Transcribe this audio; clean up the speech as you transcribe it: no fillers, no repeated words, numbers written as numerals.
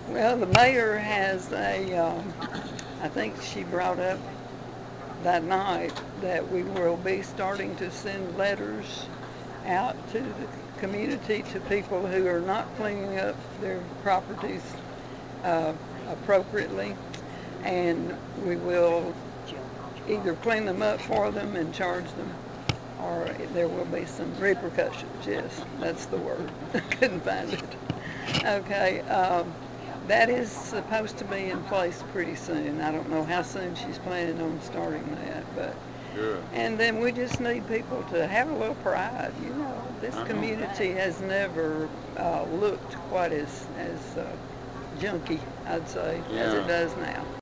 Well, the mayor has I think she brought up that night that we will be starting to send letters out to the community, to people who are not cleaning up their properties uh, appropriately, and we will either clean them up for them and charge them, or there will be some repercussions. Yes, that's the word. I couldn't find it. Okay, that is supposed to be in place pretty soon. I don't know how soon she's planning on starting that, but Good. and then we just need people to have a little pride. You know, this Uh-huh. community has never looked quite as junky, I'd say, as Yeah. it does now.